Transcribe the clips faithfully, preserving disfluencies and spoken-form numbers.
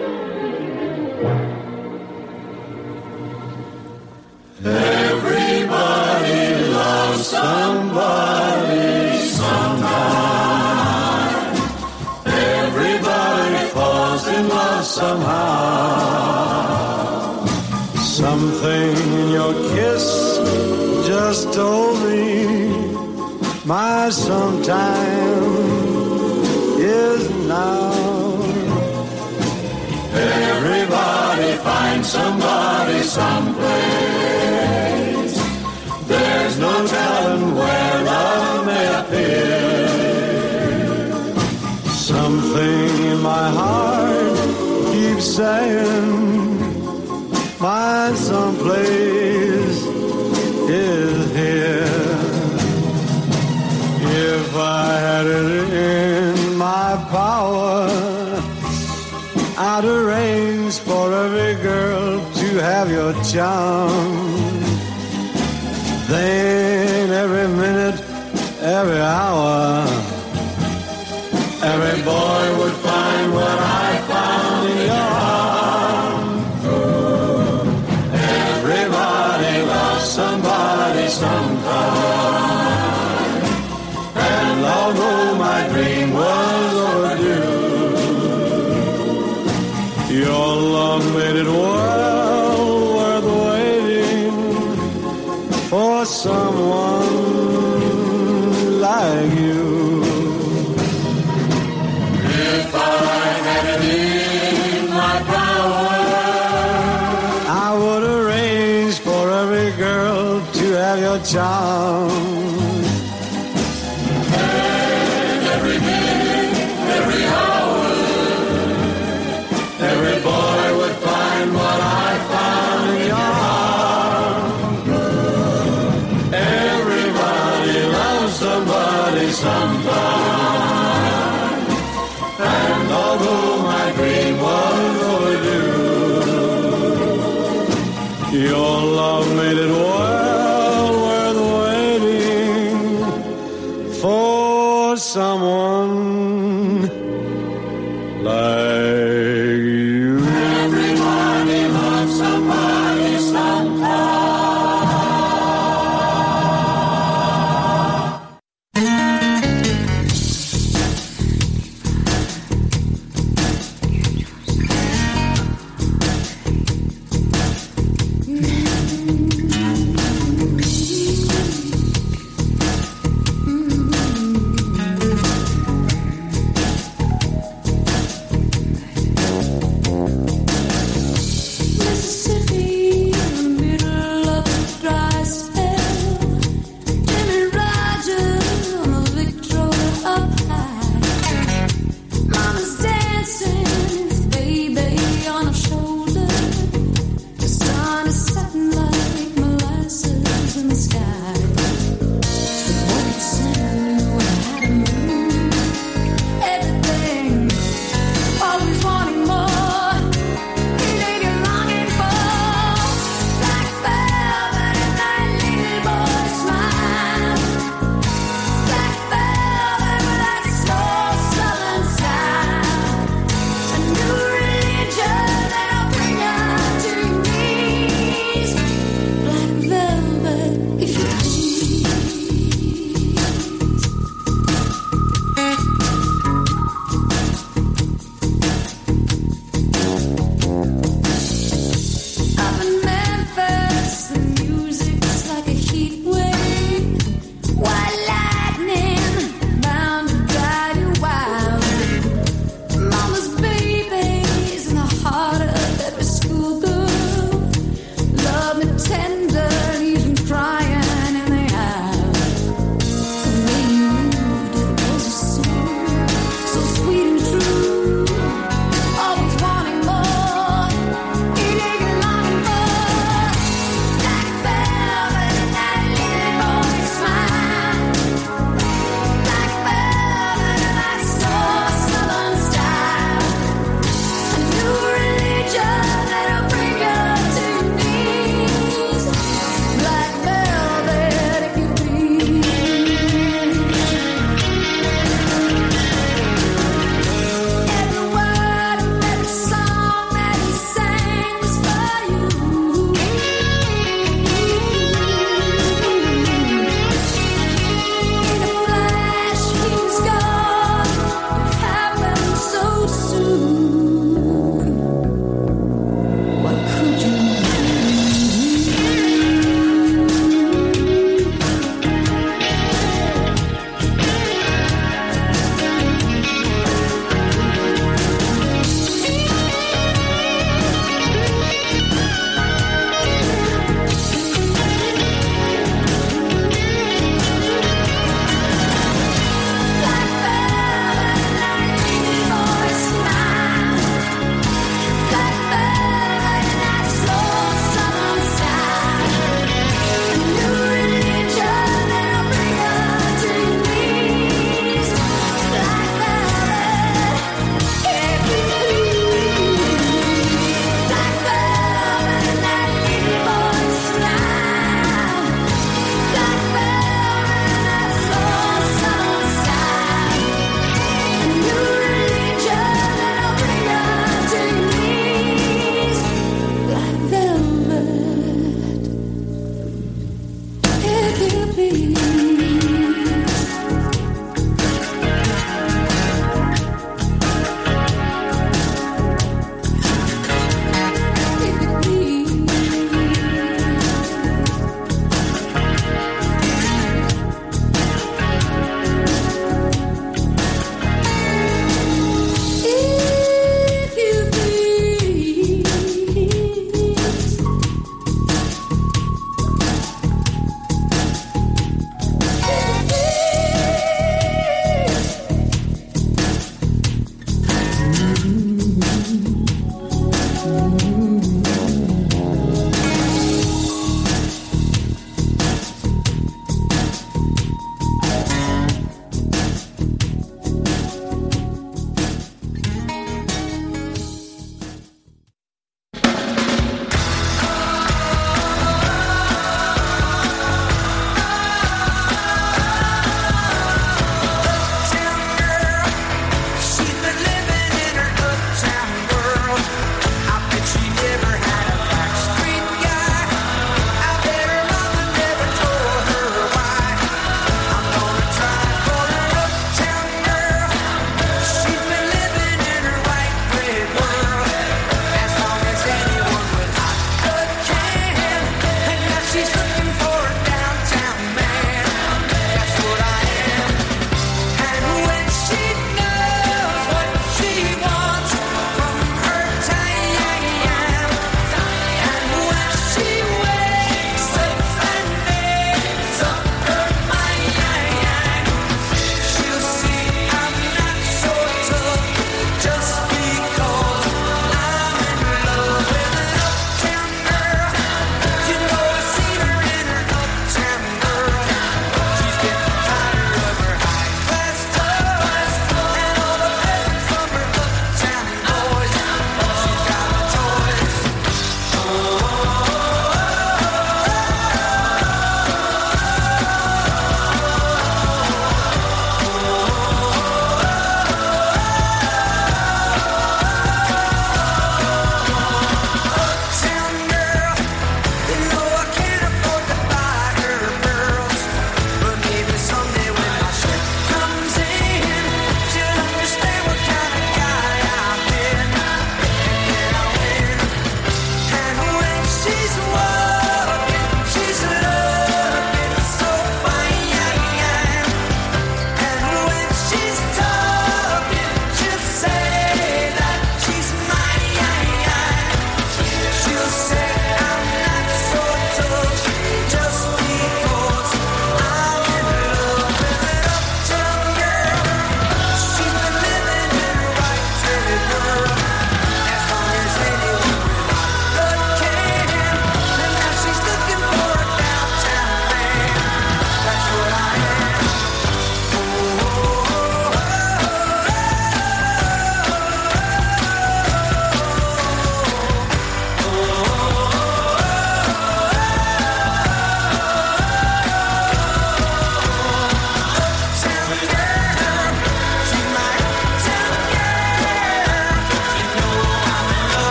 Everybody loves somebody sometime. Everybody falls in love somehow. Something in your kiss just told me my sometime is now. Everybody finds somebody someplace. There's no telling where love may appear. Something in my heart keeps saying my someplace is here. If I had it in my power, I'd arrange for every girl to have your charm. Then every minute, every hour, every boy would find what I found in your arms. Everybody loves somebody sometime. And although my dream was overdue, your love made it well worth waiting for someone like you. If I had it in my power, I would arrange for every girl to have your charm. And every minute, every hour, every boy would find what I found in your arms. Everybody loves somebody sometime. And although my dream was overdue, your love made it well worth waiting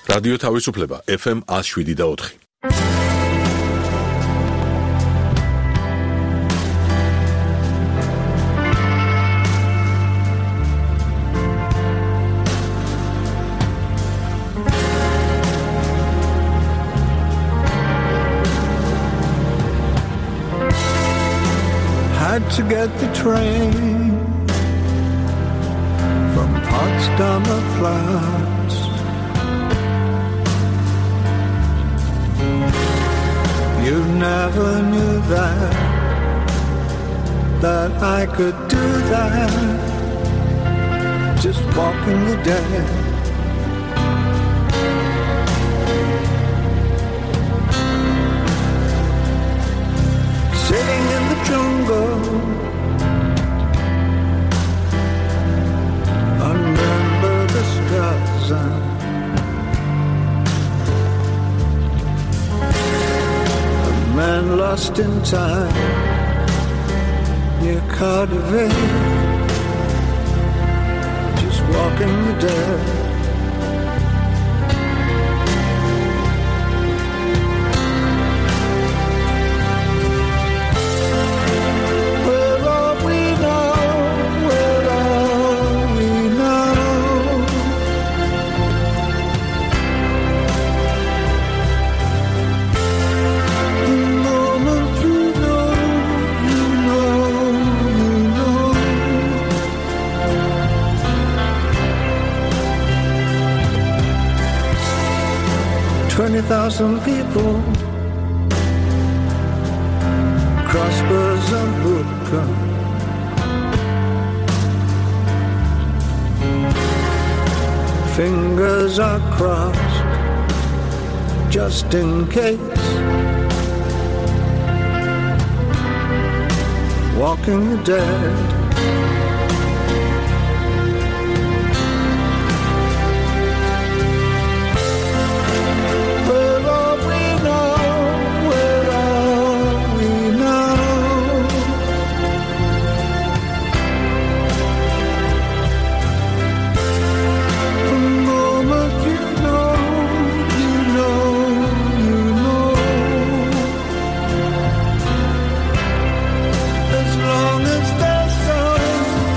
რადიო თავისუფლება ეფ ემ one oh seven და four. Had to get the train from Potsdamer Platz. You never knew that, that I could do that, just walking the dead. Sitting in the jungle, remember the Straße. A man lost in time near Cardiff, just walking the dead. Twenty thousand people, crossbows and vodka. Fingers are crossed, just in case. Walking the dead. As long as there's sun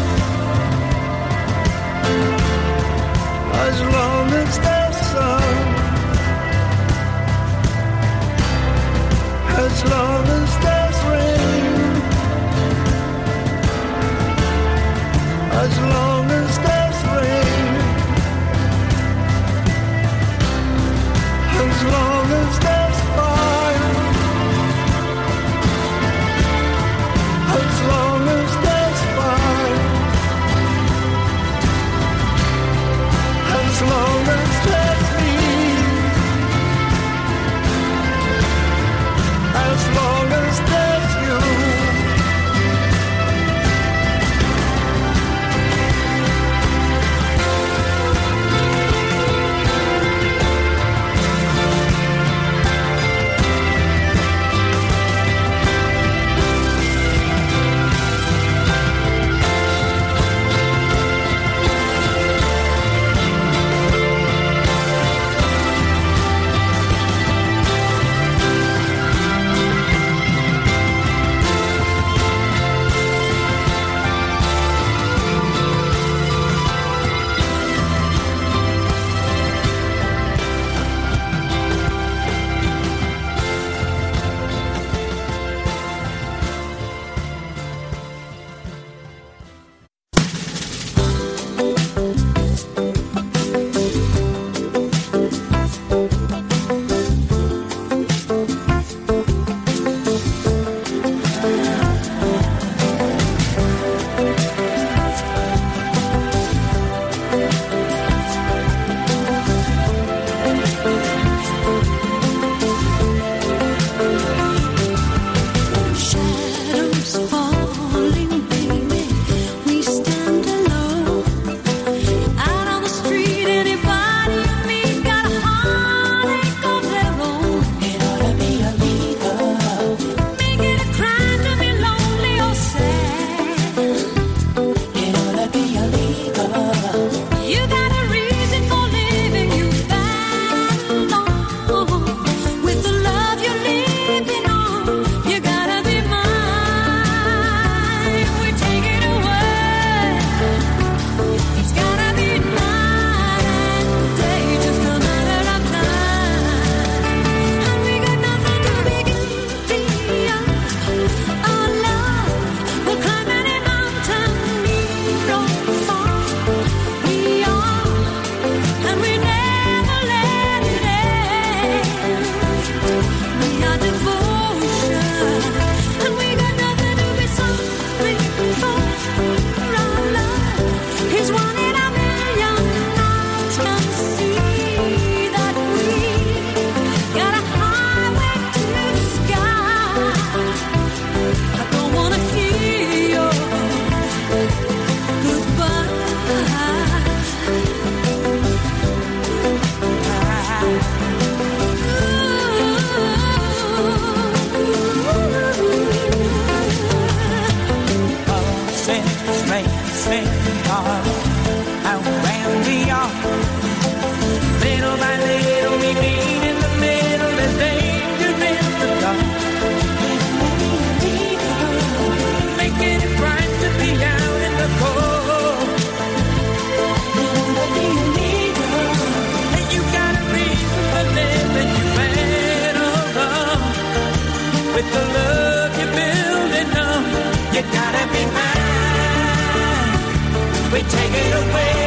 take it away.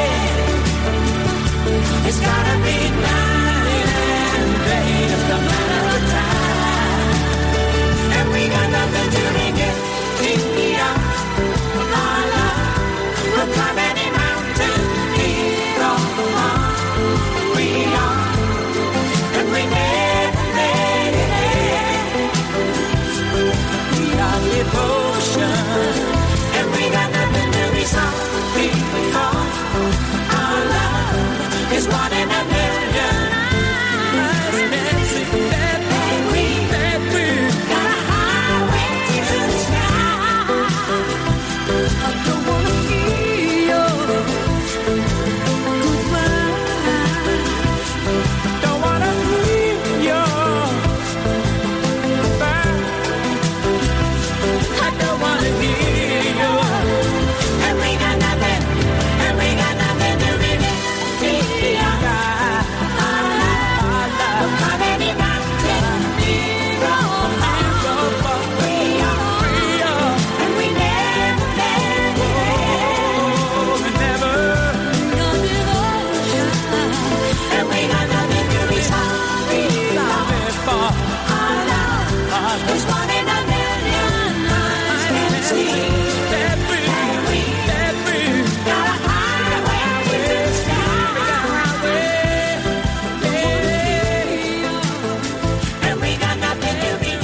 It's gotta be night and day, it's the matter of time. And we got nothing to regret. Keep me up, our love. We'll climb any mountain, keep on we are, and we never let it end. We are devotion, and we got nothing to be sorry for. Our love is one in a million. And we, and we got a highway to the sky. I don't wanna hear your goodbye. Don't wanna hear your goodbye. I don't wanna hear your. And we got nothing, and we got nothing to regret. We are our love, our love. Come any mountain, we roll far. We are, we are, and we never let it end. We never. Your devotion, and we got nothing to be sorry for. Our love is one in a million. I can see that we, that we got a highway to the sky. And we got nothing to be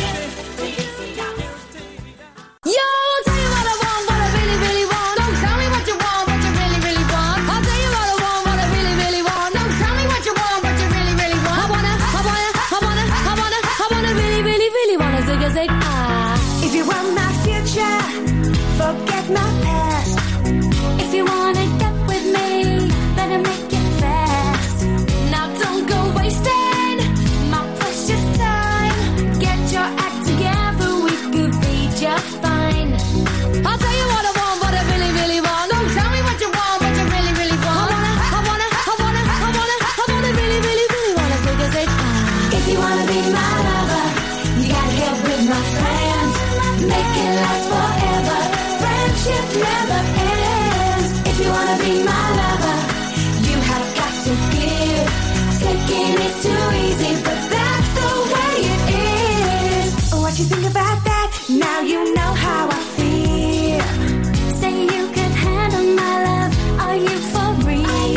Yo, I'll tell you what I want, what I really, really want. Don't tell me what you want, what you really, really want. I'll tell you what I want, what I really, really want. Don't tell me what you want, what you really, really want. I wanna, I wanna, I wanna, I wanna, I wanna really, really, really wanna zig a zig ah. If you want my future, forget my past. If you wanna get with me, better make it fast. Now don't go wasting my precious time. Get your act together, we could be just fine. I'll tell you what I want, what I really, really want. Don't tell me what you want, what you really, really want. I wanna, I wanna, I wanna, I wanna, I wanna really, really, really wanna zig a zig ah. If you wanna be my lover, you gotta get with my friends. Make it last forever. Friendship never ends. If you wanna be my lover, you have got to give. Taking is too easy, but that's the way it is. What you think about that? Now you know how I feel. Say you can handle my love. Are you for real?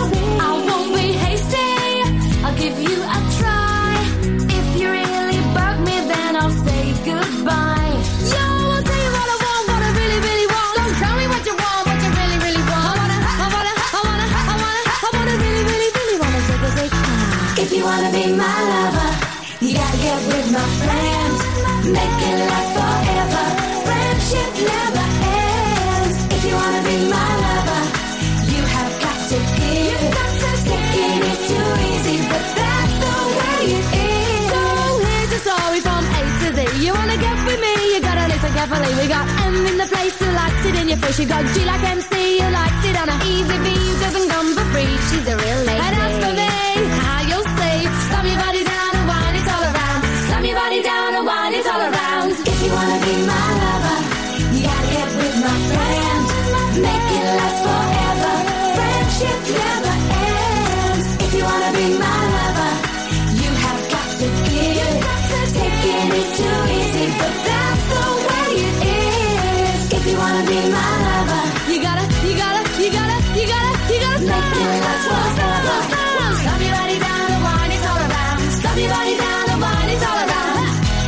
I won't be hasty. I'll give you a try. If you really bug me, then I'll say goodbye. Yo, I'll tell you what I want, what I really, really want. Don't tell me what you want, what you really, really want. I wanna, I wanna, I wanna, I wanna, I wanna really, really, really wanna zig a zig ah. If you wanna be my lover, you gotta get with my friends. Make it last forever. Friendship never ends. If you wanna be my lover, you have got to give. Taking is too easy, but that's the way it is. So here's the story from A to Z. You wanna get with me, you gotta listen carefully. We got M in the place who likes it in your face. You got G like M C who likes it on a easy V who doesn't come for free. She's a real lady. And as for me, how you'll see, slam your body down and wine it all around. Slam your body down and wine it all around. If you wanna be my lover, you gotta get with my friends. Make it last forever. Friendship never ends. If you wanna be my lover, you have got to give. Taking is too easy, but that's the way it is. If you wanna be my lover, You gotta, you gotta, you gotta, you gotta, you gotta stop. make it last forever. Slam your body down and wine it all around. Slam your body down and wine it all around.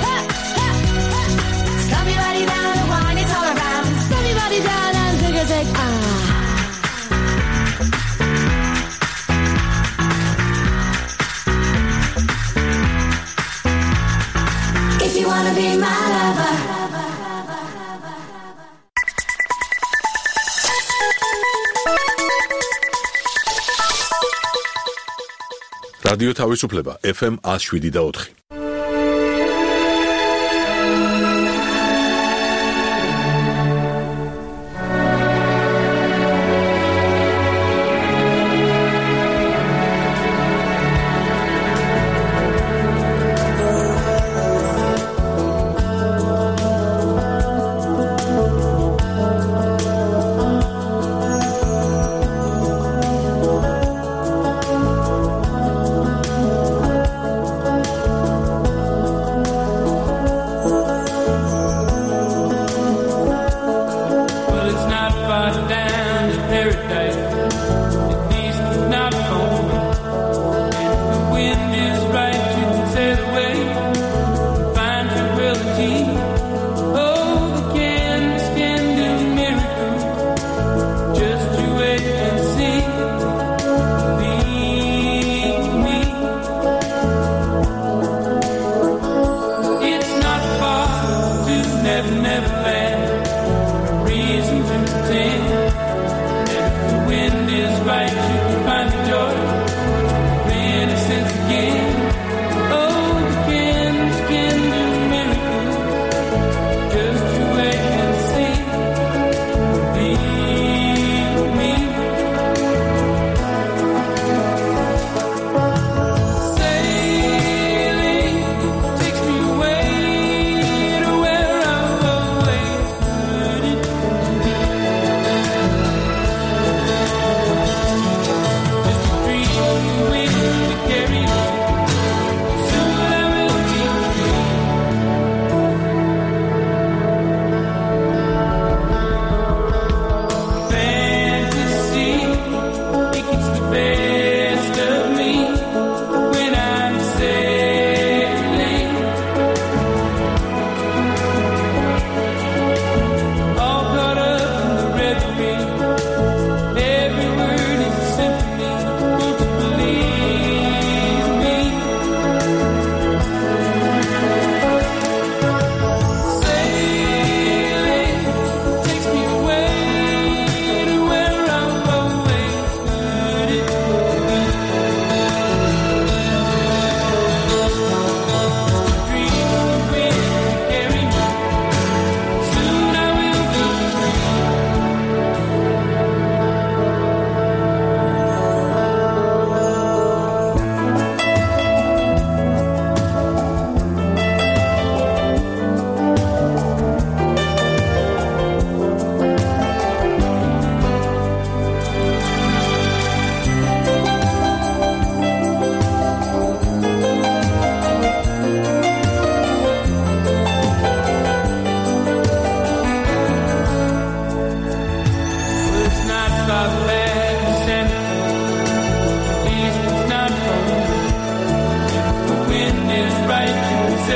Slam your body down and wine it all around. Slam your body down and zig a zig ah. If you wanna be my lover. რადიო თავისუფლება ეფ ემ one oh seven და four.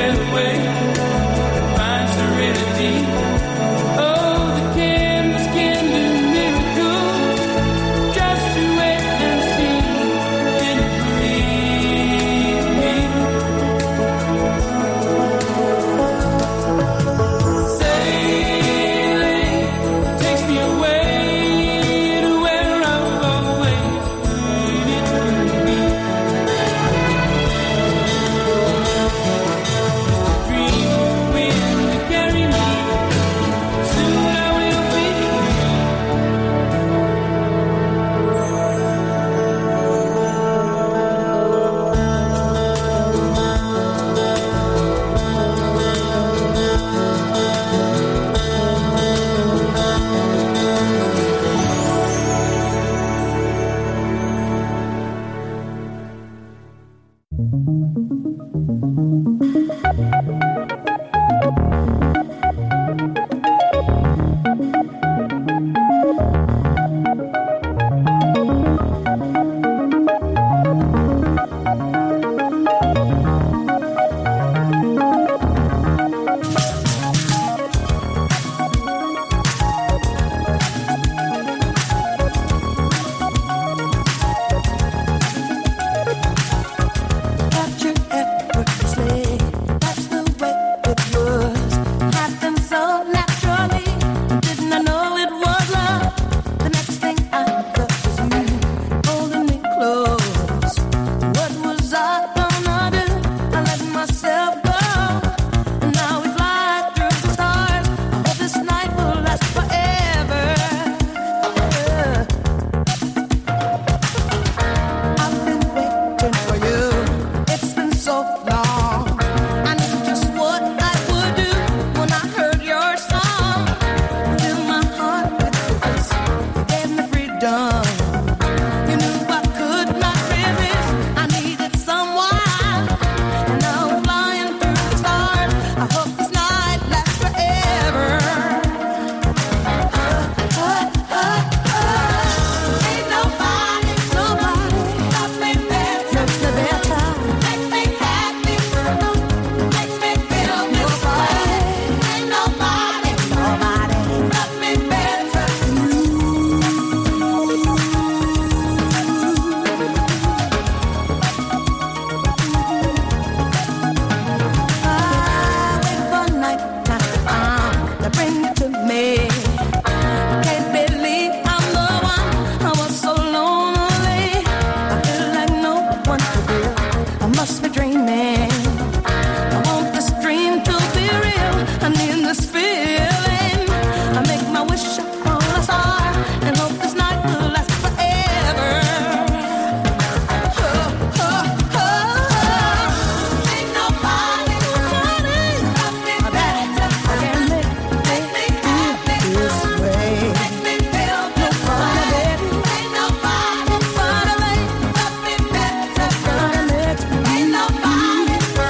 Ain't nobody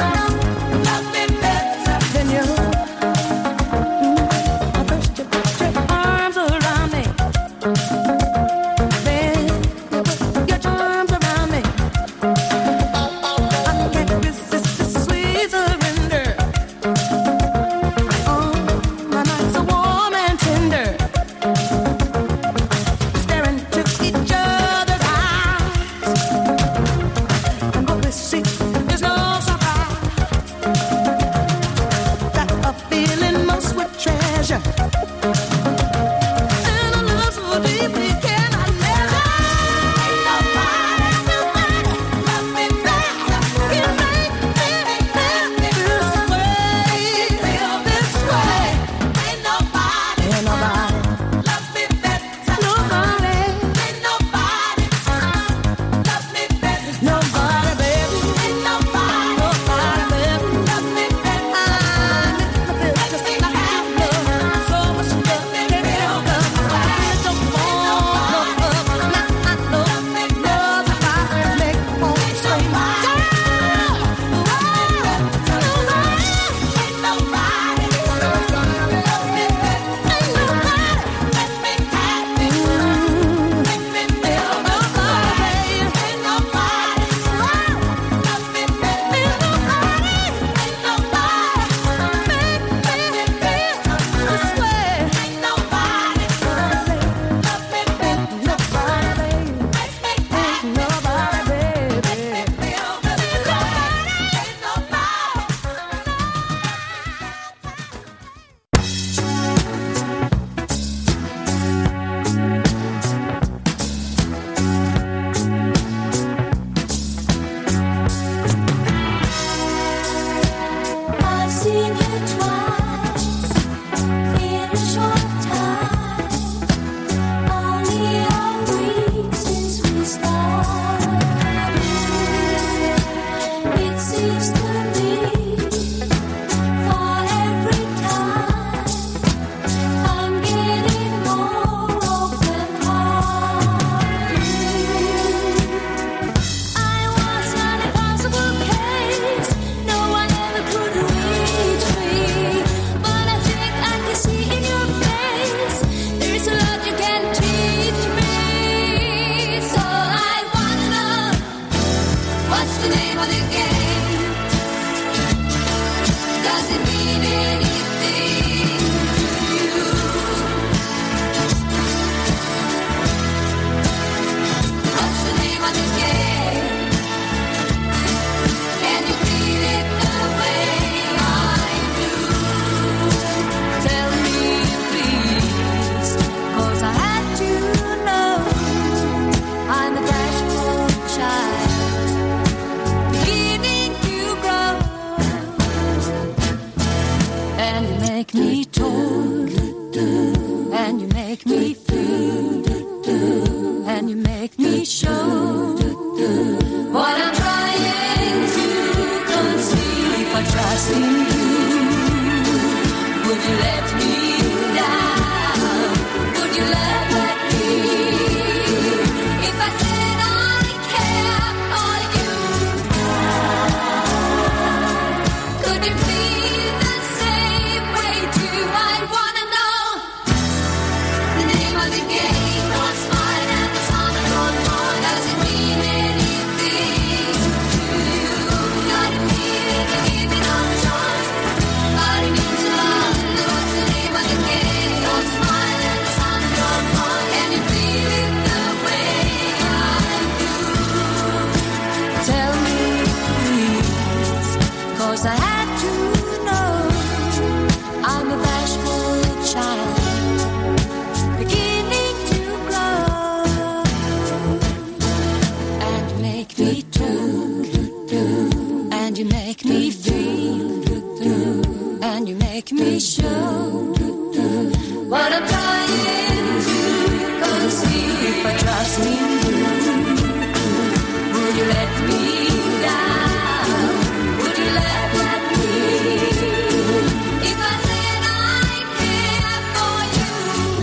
used to be. For every time I'm getting more open-hearted. I was an impossible case. No one ever could reach me. But I think I can see in your face there's a lot you can teach me. So I wanna know, what's the name of the game? Does it mean anything to you? What's the name of the game? Can you feel it the way I do? Tell me please, 'cause I had to know. I'm a bashful child, beginning to grow. And you make me talk, and you make me feel, and you make me show what I'm trying to conceive. I trust in you. Would you let me down? Would you let let me? If I said I care for you, could you feel the same way too? I wanna know the name of the game. Don't smile and the sun is on fire. Does it mean anything to you? Got to feel it and give it all time. But it means a lot. What's the name of the game? Don't smile and the sun is on fire. Can you feel it the way I do? Tell me please, 'cause I had to know. I'm a bashful child, beginning to grow. And you make me talk, and you make me feel, and you make me show what I'm trying to conceive. If I trust in you, would you let me down? Would you let let me? If I said I care for you,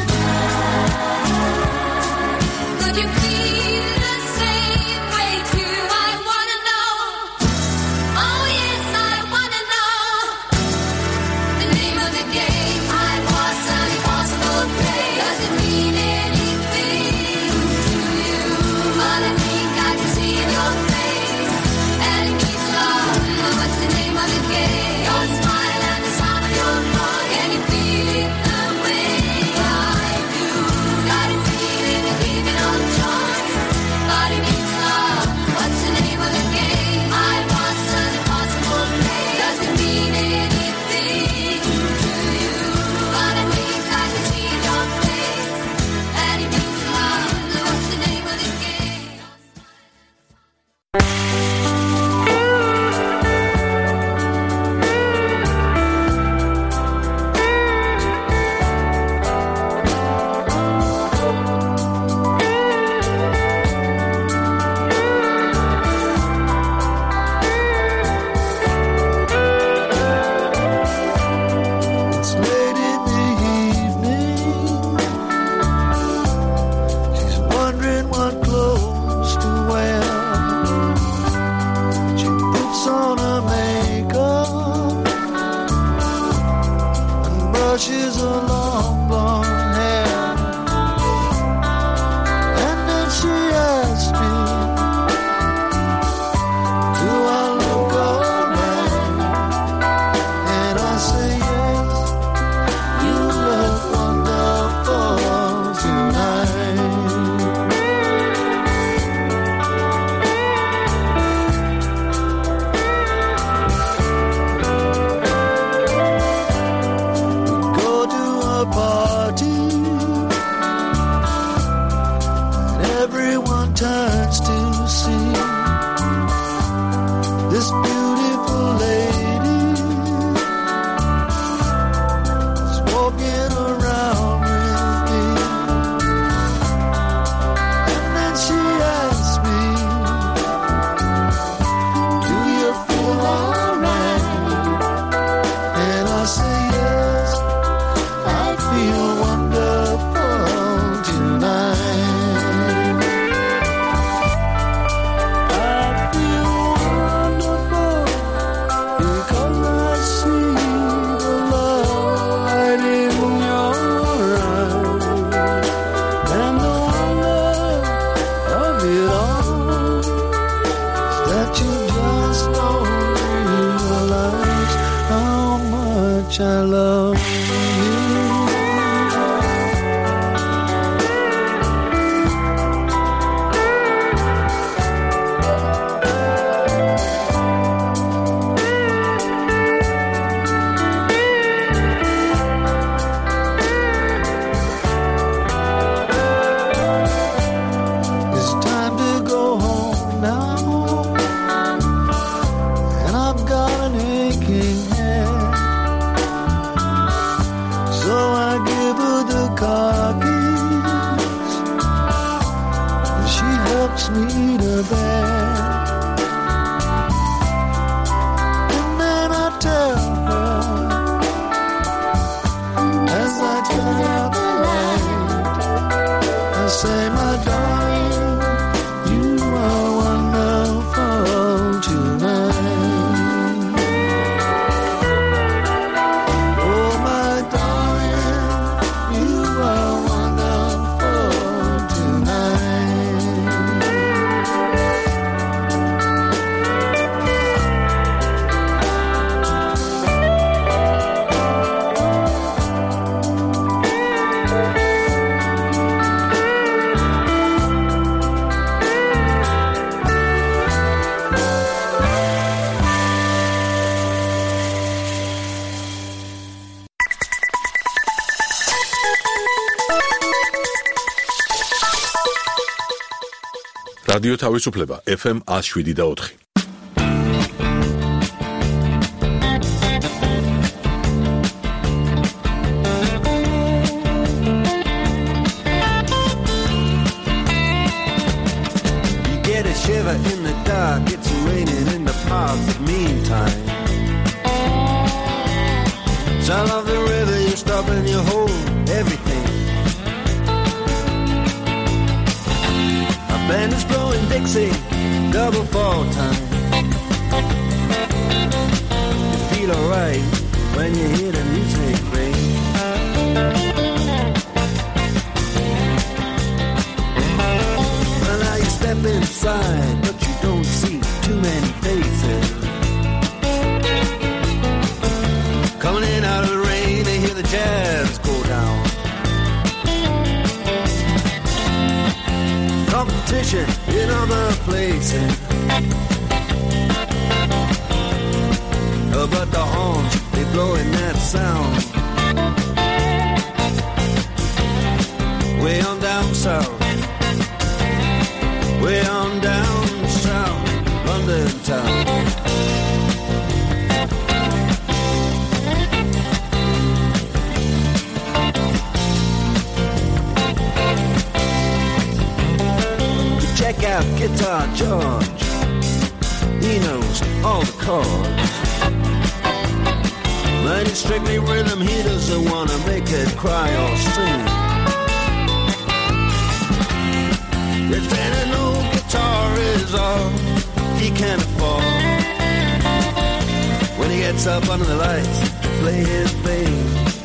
could you feel the same way too? I wanna know. Oh yes, I wanna know the name of the game. I was an impossible prey. much I love you. Me to bed, and then I tell her as I turn out the light, I say, my darling, you are wonderful tonight. Oh, my darling, you are wonderful tonight. რადიო თავისუფლება ეფ ემ one oh seven და four. You get a shiver in the dark, it's raining in the park, but meantime sound of the river, you stop and you hold everything. Band is blowing Dixie, double fall time. You feel alright when you hear the music ring. Well, now you step inside, but you don't see too many faces. Coming in out of the rain, they hear the jazz go down. Competition in other places, oh, but the horns, they blowing that sound. Way on down south, way on down south, London town. Check out Guitar George, he knows all the chords. But it's strictly rhythm, he doesn't want to make it cry or sing. If any no guitar is all he can afford, when he gets up under the lights to play his bass,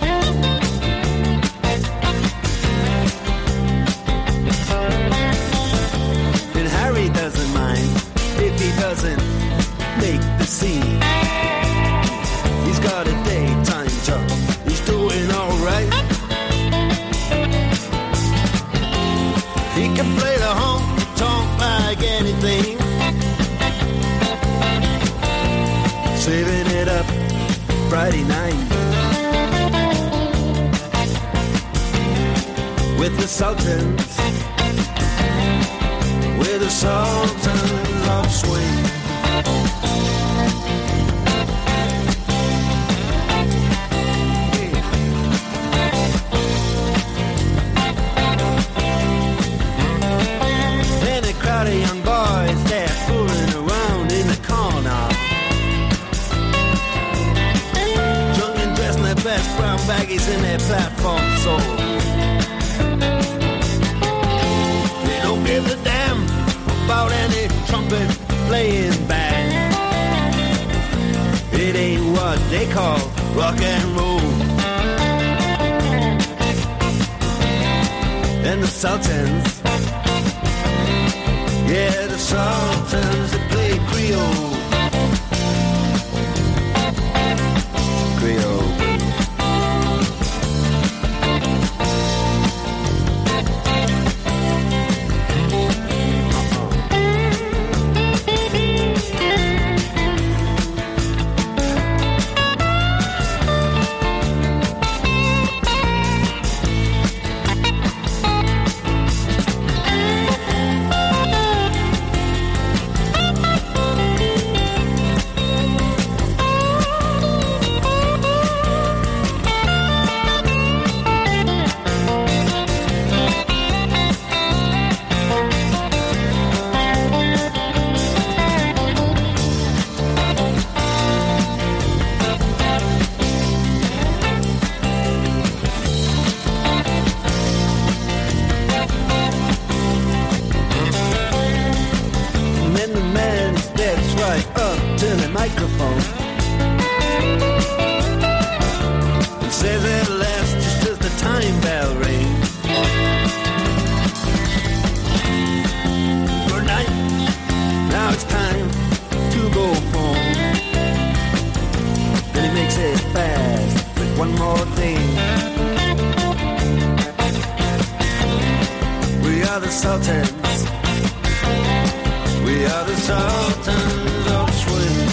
Harry doesn't mind if he doesn't make the scene. He's got a daytime job, he's doing alright. He can play the honky-tonk like anything, saving it up Friday night with the Sultans, with the Sultans of Swing. And a crowd of young boys, they're fooling around in the corner, drunk and dressed in their best brown baggies in their platform soles. They don't give a damn about any trumpet playing band. It ain't what they call rock and roll. And the Sultans, yeah, the Sultans, they play Creole. Creole. microphone and says at last, just as the time bell rings, good night, now it's time to go home. Then he makes it fast with one more thing. We are the Sultans, we are the Sultans of Swing.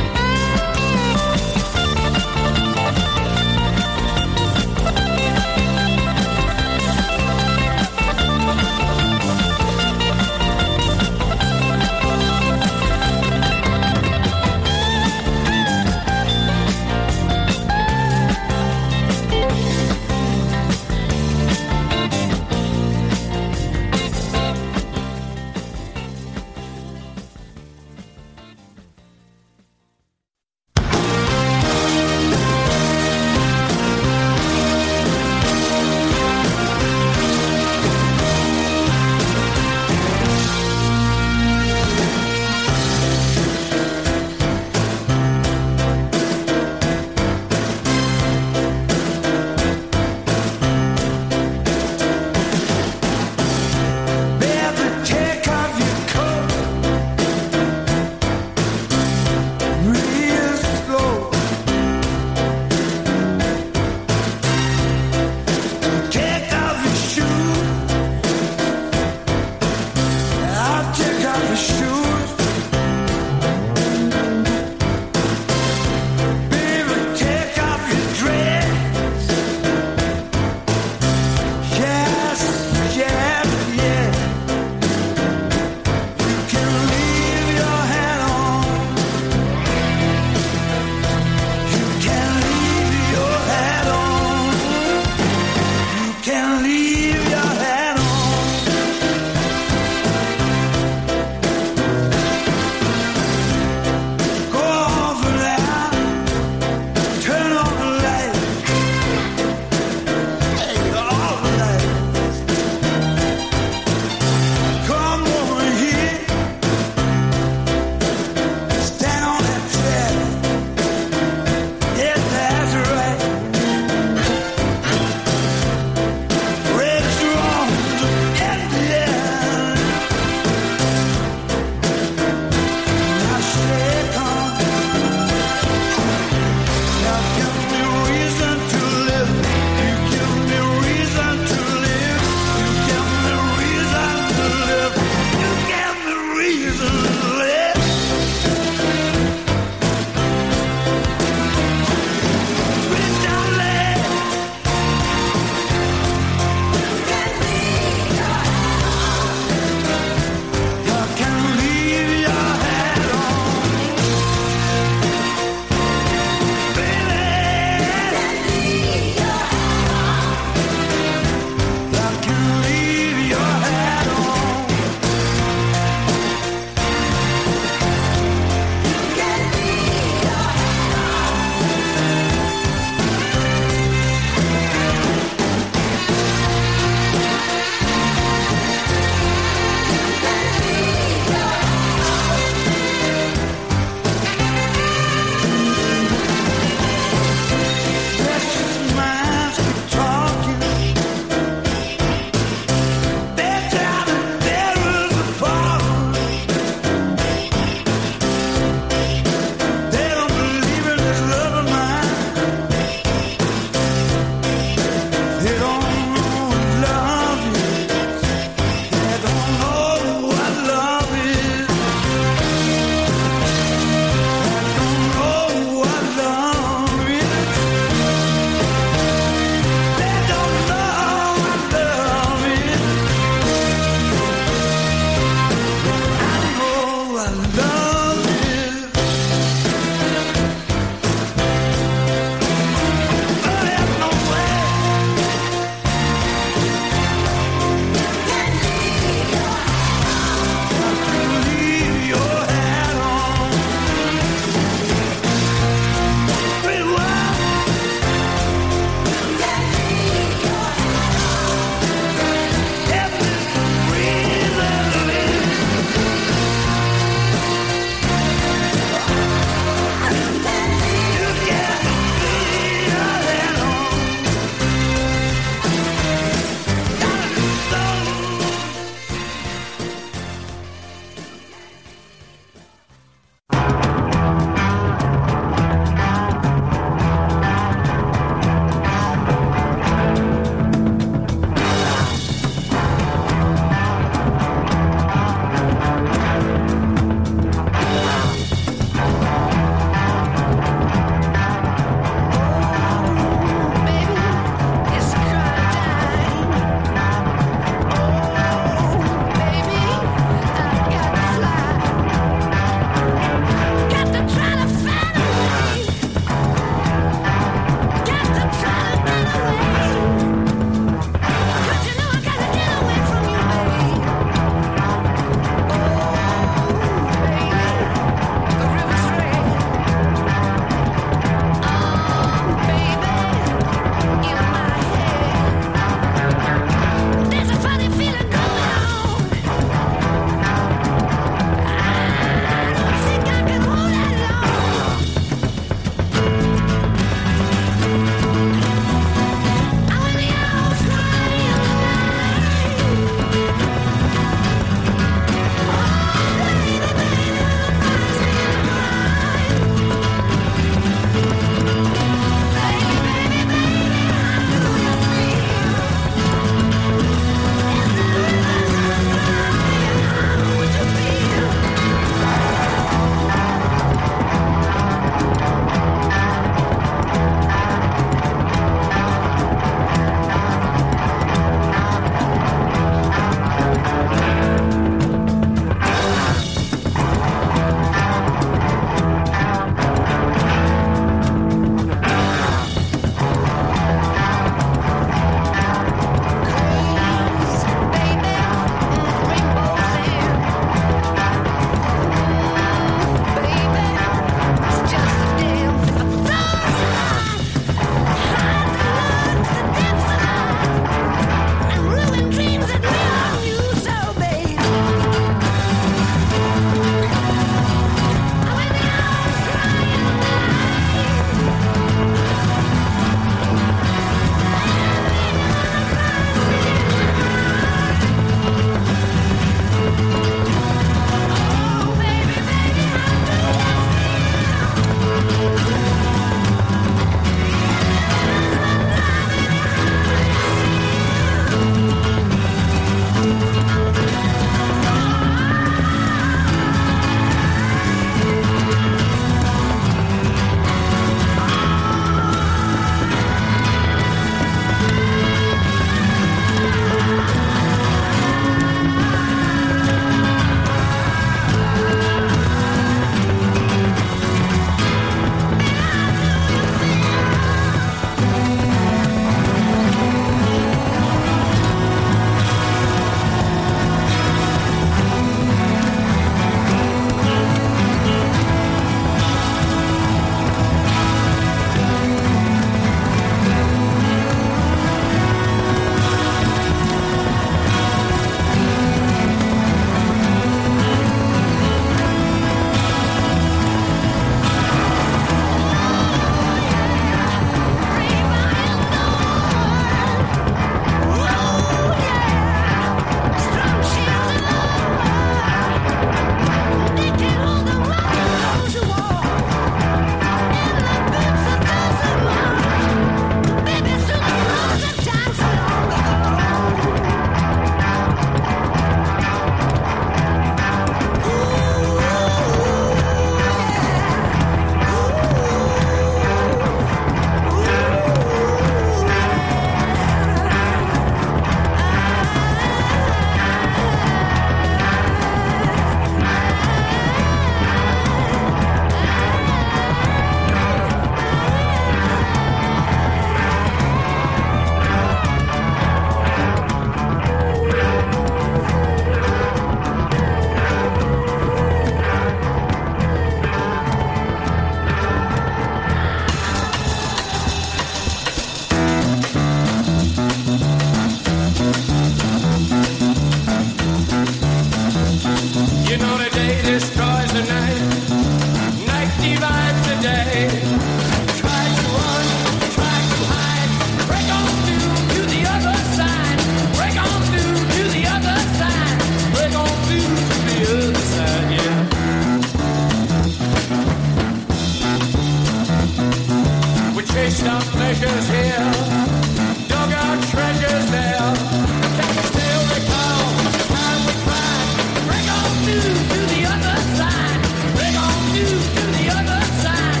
stop measures here, dug our treasures there. Can you still recall the time we cried? Bring on through to the other side. Bring on through to the other side.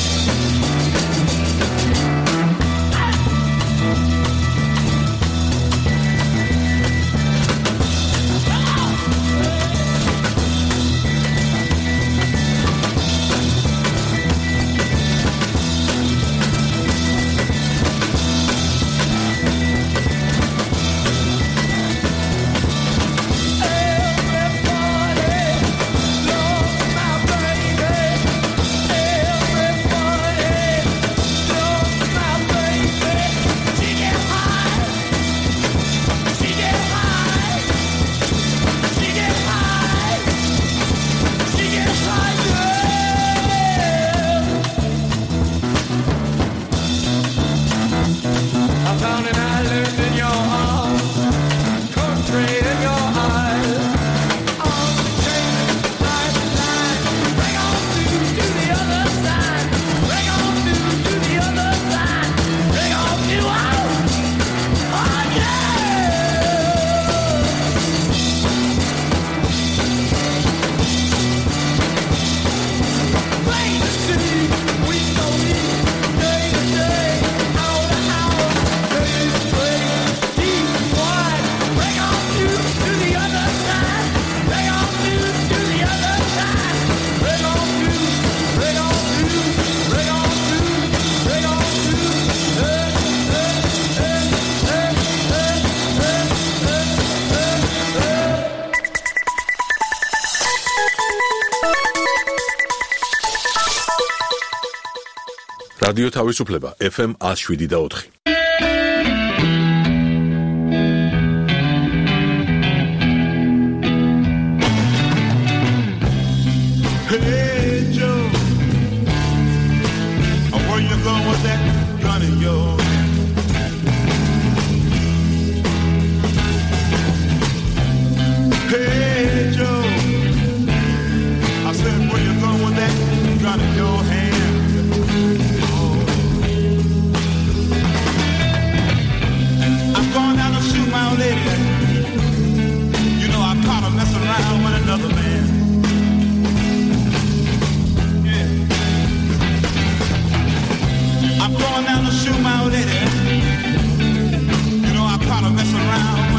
რადიო თავისუფლება ეფ ემ one oh seven და four. Hey Joe, where you going with that gun of yours? Hey Joe, I said where you going with that gun in your hand? Going down to shoot my old lady. You know I caught her messing around with another man. Yeah. I'm going down to shoot my old lady. You know I caught her messing around